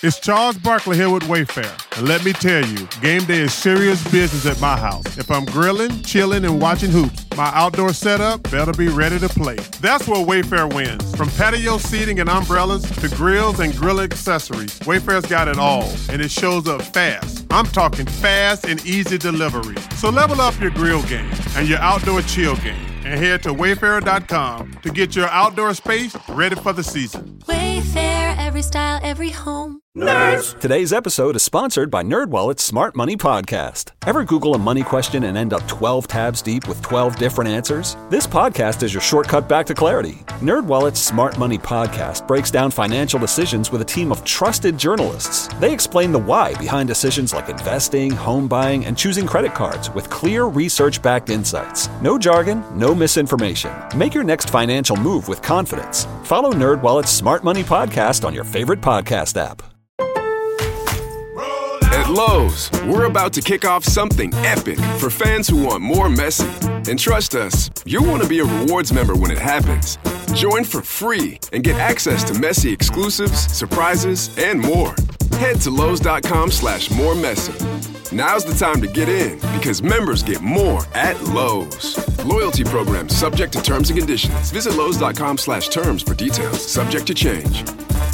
It's Charles Barkley here with Wayfair. And let me tell you, game day is serious business at my house. If I'm grilling, chilling, and watching hoops, my outdoor setup better be ready to play. That's where Wayfair wins. From patio seating and umbrellas to grills and grill accessories, Wayfair's got it all, and it shows up fast. I'm talking fast and easy delivery. So level up your grill game and your outdoor chill game, and head to Wayfair.com to get your outdoor space ready for the season. Wayfair, every style, every home. Nerds! Today's episode is sponsored by NerdWallet's Smart Money Podcast. Ever Google a money question and end up 12 tabs deep with 12 different answers? This podcast is your shortcut back to clarity. NerdWallet's Smart Money Podcast breaks down financial decisions with a team of trusted journalists. They explain the why behind decisions like investing, home buying, and choosing credit cards with clear research-backed insights. No jargon, no misinformation. Make your next financial move with confidence. Follow NerdWallet's Smart Money Podcast on your favorite podcast app. At Lowe's, we're about to kick off something epic for fans who want more Messi. And trust us, you'll want to be a rewards member when it happens. Join for free and get access to Messi exclusives, surprises, and more. Head to Lowe's.com/moremessy. Now's the time to get in because members get more at Lowe's. Loyalty program subject to terms and conditions. Visit Lowe's.com/terms for details. Subject to change.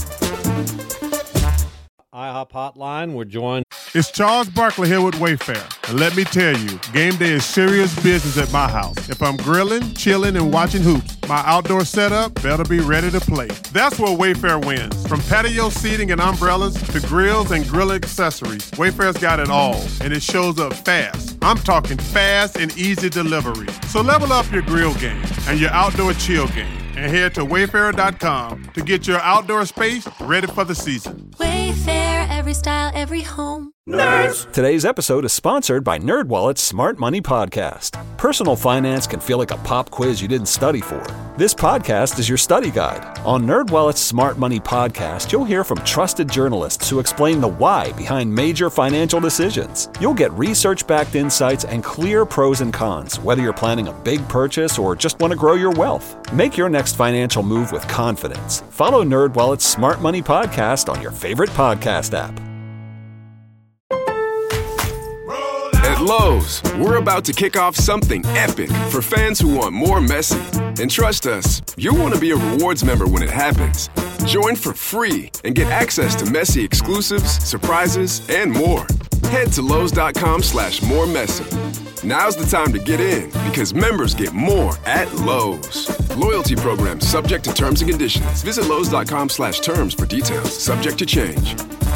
IHOP Hotline, we're joined. It's Charles Barkley here with Wayfair. And let me tell you, game day is serious business at my house. If I'm grilling, chilling, and watching hoops, my outdoor setup better be ready to play. That's where Wayfair wins. From patio seating and umbrellas to grills and grill accessories, Wayfair's got it all, and it shows up fast. I'm talking fast and easy delivery. So level up your grill game and your outdoor chill game, and head to Wayfair.com to get your outdoor space ready for the season. Wayfair, every style, every home. Nerds! Today's episode is sponsored by NerdWallet's Smart Money Podcast. Personal finance can feel like a pop quiz you didn't study for. This podcast is your study guide. On NerdWallet's Smart Money Podcast, you'll hear from trusted journalists who explain the why behind major financial decisions. You'll get research-backed insights and clear pros and cons, whether you're planning a big purchase or just want to grow your wealth. Make your next financial move with confidence. Follow NerdWallet's Smart Money Podcast on your favorite podcast app. At Lowe's, we're about to kick off something epic for fans who want more Messi. And trust us, you'll want to be a rewards member when it happens. Join for free and get access to Messi exclusives, surprises, and more. Head to Lowe's.com/moremessy. Now's the time to get in because members get more at Lowe's. Loyalty program subject to terms and conditions. Visit Lowe's.com/terms for details. Subject to change.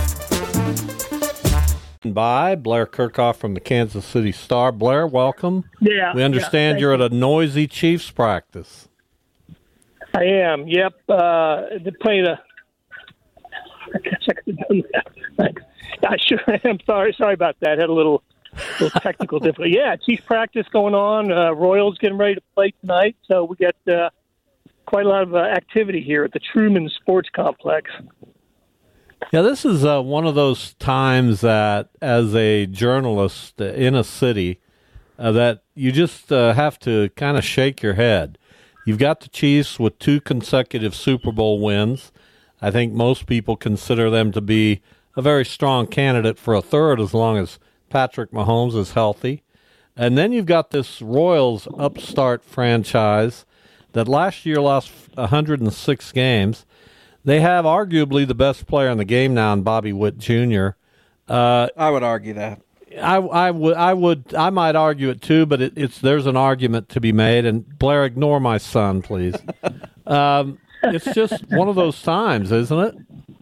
By Blair Kirchhoff from the Kansas City Star. Blair, welcome. Yeah. We understand you're at a noisy Chiefs practice. I am. Yep. They played a. I guess I could have done that. Thanks. I sure am. Sorry about that. Had a little technical difficulty. Yeah, Chiefs practice going on. Royals getting ready to play tonight, so we got quite a lot of activity here at the Truman Sports Complex. Yeah, this is one of those times that, as a journalist in a city, that you just have to kind of shake your head. You've got the Chiefs with 2 consecutive Super Bowl wins. I think most people consider them to be a very strong candidate for a third as long as Patrick Mahomes is healthy. And then you've got this Royals upstart franchise that last year lost 106 games. They have arguably the best player in the game now in Bobby Witt Jr. I would argue that. I might argue it too, but there's an argument to be made. And Blair, ignore my son, please. It's just one of those times, isn't it?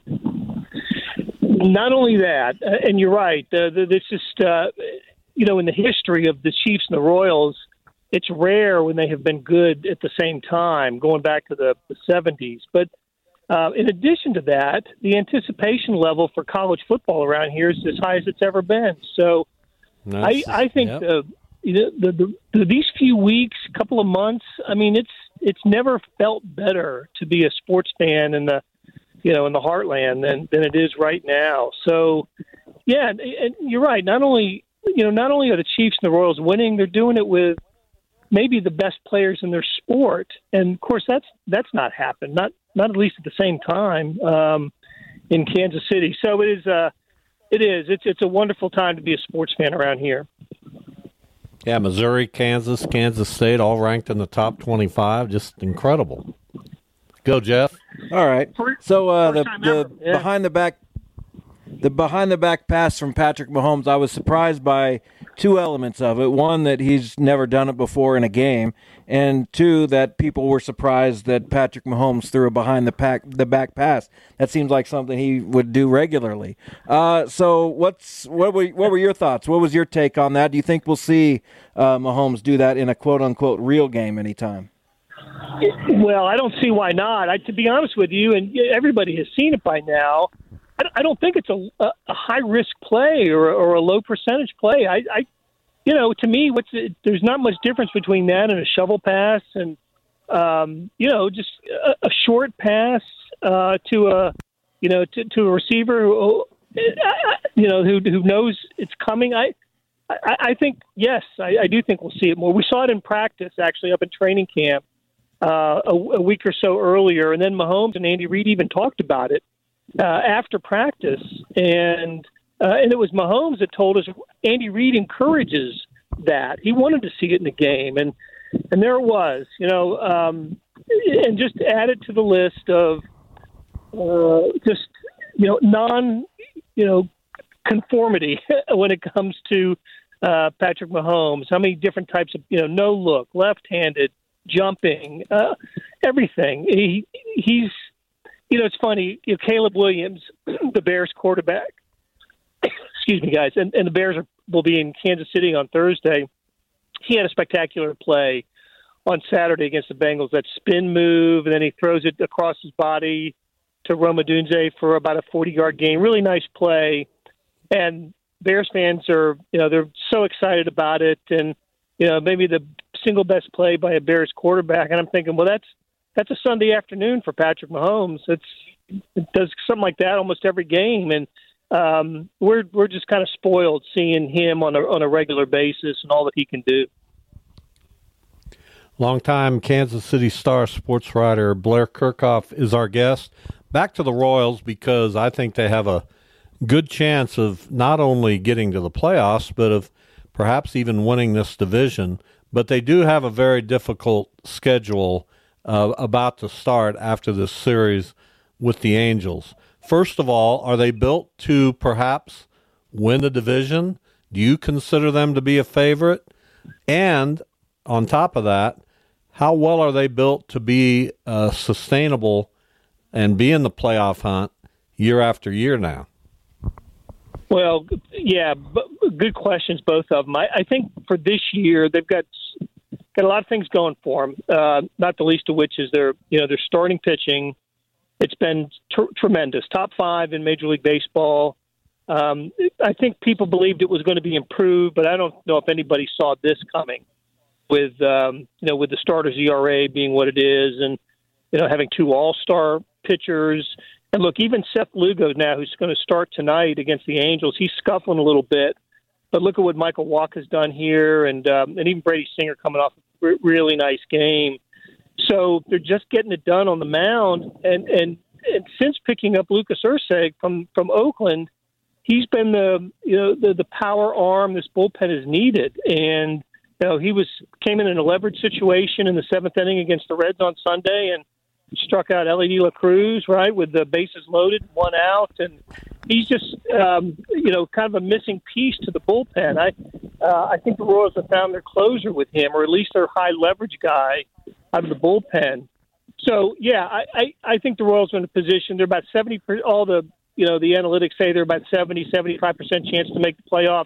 Not only that, and you're right. It's just in the history of the Chiefs and the Royals, it's rare when they have been good at the same time, going back to the 70s. But in addition to that, the anticipation level for college football around here is as high as it's ever been. So I think these few weeks, couple of months, I mean, it's never felt better to be a sports fan in the heartland than it is right now. So, yeah, and you're right. Not only are the Chiefs and the Royals winning, they're doing it with maybe the best players in their sport. And of course, that's not happened. Not at least at the same time. in Kansas City. So it is. It's a wonderful time to be a sports fan around here. Yeah, Missouri, Kansas, Kansas State, all ranked in the top 25. Just incredible. Go, Jeff. All right. So the Yeah. behind the back pass from Patrick Mahomes, I was surprised by two elements of it. One, that he's never done it before in a game, and two, that people were surprised that Patrick Mahomes threw a behind the back pass. That seems like something he would do regularly. So what were your thoughts? What was your take on that? Do you think we'll see Mahomes do that in a quote unquote real game anytime? Well, I don't see why not. To be honest with you, and everybody has seen it by now, I don't think it's a high-risk play or a low percentage play. To me, there's not much difference between that and a shovel pass and, just a short pass to a receiver who knows it's coming. I think, yes, I do think we'll see it more. We saw it in practice, actually, up in training camp a week or so earlier, and then Mahomes and Andy Reid even talked about it after practice, and it was Mahomes that told us Andy Reid encourages that. He wanted to see it in the game, and there it was, and just add it to the list of conformity when it comes to Patrick Mahomes. How many different types of, no look, left-handed, jumping, everything. He's, it's funny, Caleb Williams, the Bears quarterback, excuse me, guys, and the Bears will be in Kansas City on Thursday. He had a spectacular play on Saturday against the Bengals, that spin move, and then he throws it across his body to Rome Odunze for about a 40-yard gain. Really nice play. And Bears fans are, they're so excited about it, and, maybe the single best play by a Bears quarterback. And I'm thinking, well, that's a Sunday afternoon for Patrick Mahomes. It does something like that almost every game, and we're just kind of spoiled seeing him on a regular basis and all that he can do. Longtime Kansas City Star sports writer Blair Kirchhoff is our guest. Back to the Royals, because I think they have a good chance of not only getting to the playoffs, but of perhaps even winning this division. But they do have a very difficult schedule about to start after this series with the Angels. First of all, are they built to perhaps win the division? Do you consider them to be a favorite? And on top of that, how well are they built to be sustainable and be in the playoff hunt year after year now? Well, yeah, good questions, both of them. I think for this year, they've got a lot of things going for them, not the least of which is their starting pitching. It's been tremendous, top 5 in Major League Baseball. I think people believed it was going to be improved, but I don't know if anybody saw this coming with the starter's ERA being what it is, and having 2 all-star pitchers. And look, even Seth Lugo now, who's going to start tonight against the Angels, he's scuffling a little bit. But look at what Michael Walker's done here, and even Brady Singer coming off a really nice game. So they're just getting it done on the mound. And since picking up Lucas Erceg from Oakland, he's been the power arm this bullpen is needed. And he came in a leverage situation in the 7th inning against the Reds on Sunday and struck out Ellie De La Cruz, right, with the bases loaded, 1 out, and he's just kind of a missing piece to the bullpen. I think the Royals have found their closer with him, or at least their high leverage guy out of the bullpen. So yeah, I think the Royals are in a position. They're about 70%. All the the analytics say they're about 75% chance to make the playoffs.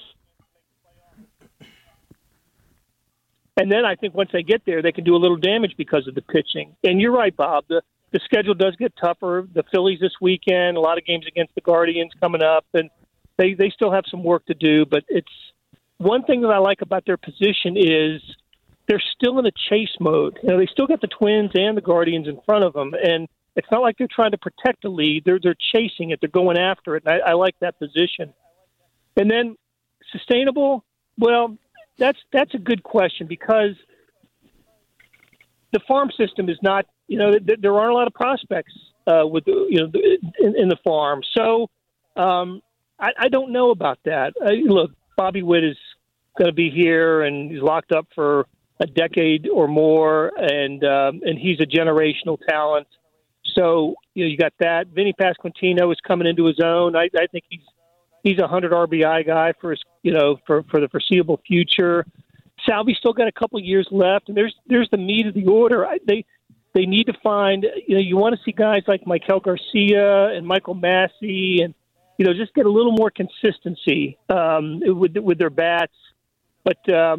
And then I think once they get there, they can do a little damage because of the pitching. And you're right, Bob. The schedule does get tougher. The Phillies this weekend, a lot of games against the Guardians coming up, and they still have some work to do. But it's one thing that I like about their position is they're still in a chase mode. They still got the Twins and the Guardians in front of them, and it's not like they're trying to protect a lead. They're chasing it. They're going after it. And I like that position. And then sustainable, well, that's a good question, because the farm system is not, there aren't a lot of prospects with in the farm. So I don't know about that. Look, Bobby Witt is going to be here, and he's locked up for a decade or more, and he's a generational talent. So you got that. Vinny Pasquantino is coming into his own. I think he's a 100 RBI guy for his for the foreseeable future. Salvi's still got a couple of years left, and there's the meat of the order. They need to find you want to see guys like Michael Garcia and Michael Massey, and just get a little more consistency with their bats. But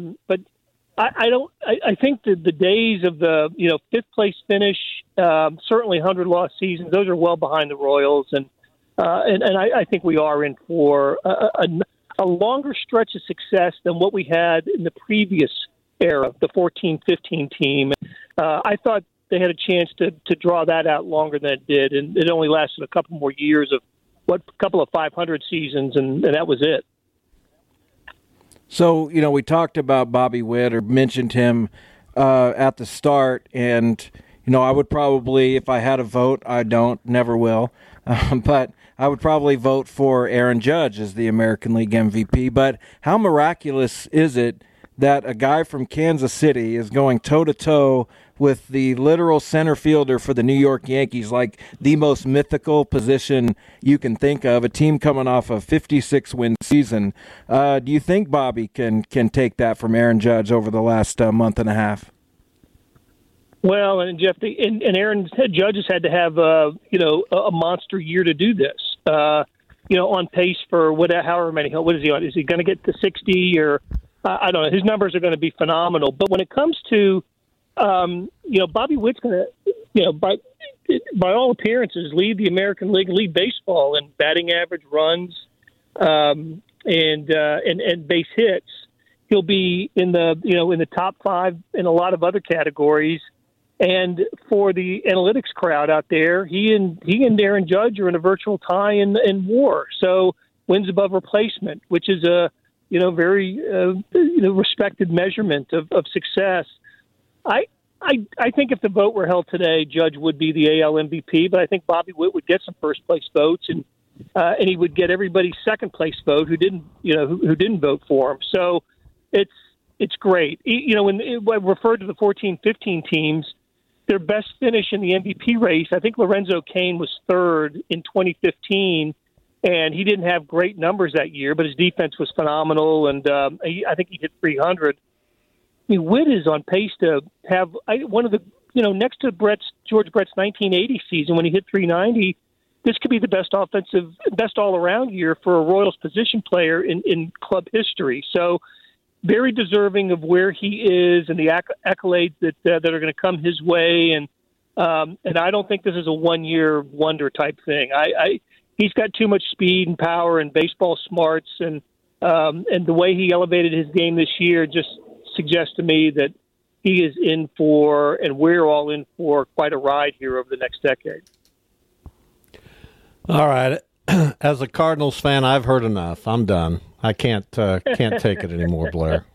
I think that the days of the fifth place finish, certainly 100 loss seasons, those are well behind the Royals, and I think we are in for a longer stretch of success than what we had in the previous era, the 14-15 team. I thought they had a chance to draw that out longer than it did, and it only lasted a couple more years of a couple of 500 seasons, and that was it. So, we talked about Bobby Witt, or mentioned him at the start, and, I would probably, if I had a vote, I don't, never will, but I would probably vote for Aaron Judge as the American League MVP. But how miraculous is it that a guy from Kansas City is going toe-to-toe with the literal center fielder for the New York Yankees, like the most mythical position you can think of, a team coming off a 56-win season? Do you think Bobby can take that from Aaron Judge over the last month and a half? Well, and Jeff, and Aaron Judge has had to have a monster year to do this. On pace for however many. What is he on? Is he going to get to 60 or I don't know? His numbers are going to be phenomenal. But when it comes to Bobby Witt's going to by all appearances lead the American League, lead baseball in batting average, runs, and base hits. He'll be in the top 5 in a lot of other categories. And for the analytics crowd out there, he and Aaron Judge are in a virtual tie in WAR. So wins above replacement, which is a very respected measurement of success. I think if the vote were held today, Judge would be the AL MVP, but I think Bobby Witt would get some first place votes, and he would get everybody's second place vote who didn't vote for him. So it's great. When I referred to the 14-15 teams, their best finish in the MVP race, I think Lorenzo Cain was third in 2015, and he didn't have great numbers that year, but his defense was phenomenal, and I think he hit 300. Witt is on pace to have one of the, next to George Brett's 1980 season when he hit 390, this could be the best all-around year for a Royals position player in club history. So very deserving of where he is and the accolades that are going to come his way. And I don't think this is a one-year wonder type thing. He's got too much speed and power and baseball smarts, and the way he elevated his game this year just suggests to me that he is in for, and we're all in for, quite a ride here over the next decade. All right. As a Cardinals fan, I've heard enough. I'm done. I can't take it anymore, Blair.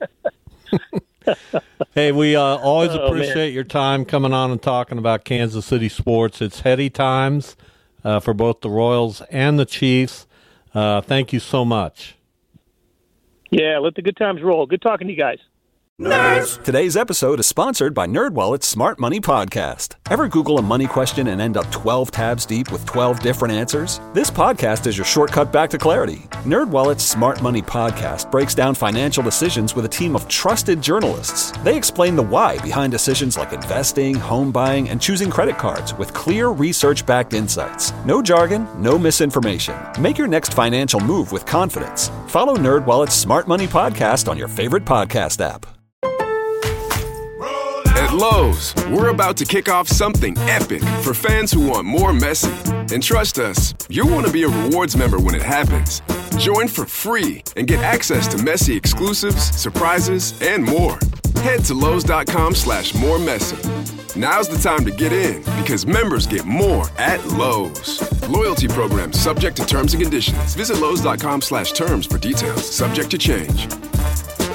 Hey, we always appreciate your time coming on and talking about Kansas City sports. It's heady times for both the Royals and the Chiefs. Thank you so much. Yeah, let the good times roll. Good talking to you guys. Nerds! Today's episode is sponsored by NerdWallet's Smart Money Podcast. Ever Google a money question and end up 12 tabs deep with 12 different answers? This podcast is your shortcut back to clarity. NerdWallet's Smart Money Podcast breaks down financial decisions with a team of trusted journalists. They explain the why behind decisions like investing, home buying, and choosing credit cards with clear research-backed insights. No jargon, no misinformation. Make your next financial move with confidence. Follow NerdWallet's Smart Money Podcast on your favorite podcast app. At Lowe's, we're about to kick off something epic for fans who want more Messi. And trust us, you'll want to be a rewards member when it happens. Join for free and get access to Messi exclusives, surprises, and more. Head to Lowe's.com/moremessy. Now's the time to get in because members get more at Lowe's. Loyalty program subject to terms and conditions. Visit Lowe's.com/terms for details. Subject to change.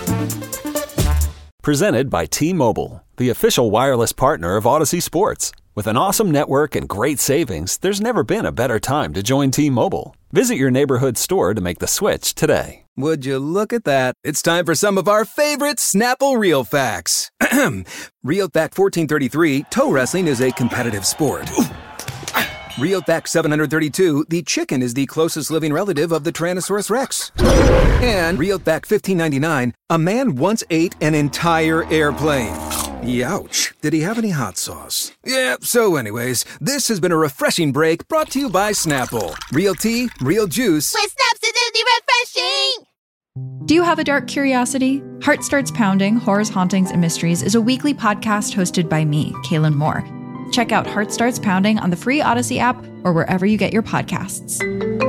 Presented by T-Mobile, the official wireless partner of Odyssey Sports. With an awesome network and great savings, there's never been a better time to join T-Mobile. Visit your neighborhood store to make the switch today. Would you look at that? It's time for some of our favorite Snapple Real Facts. Real Fact 1433, toe wrestling is a competitive sport. Real Fact 732, the chicken is the closest living relative of the Tyrannosaurus Rex. And Real Fact 1599, a man once ate an entire airplane. Youch. Did he have any hot sauce? Yeah, so anyways, this has been a refreshing break brought to you by Snapple. Real tea, real juice. With Snap's refreshing! Do you have a dark curiosity? Heart Starts Pounding, Horrors, Hauntings, and Mysteries is a weekly podcast hosted by me, Kaylin Moore. Check out Heart Starts Pounding on the free Odyssey app or wherever you get your podcasts.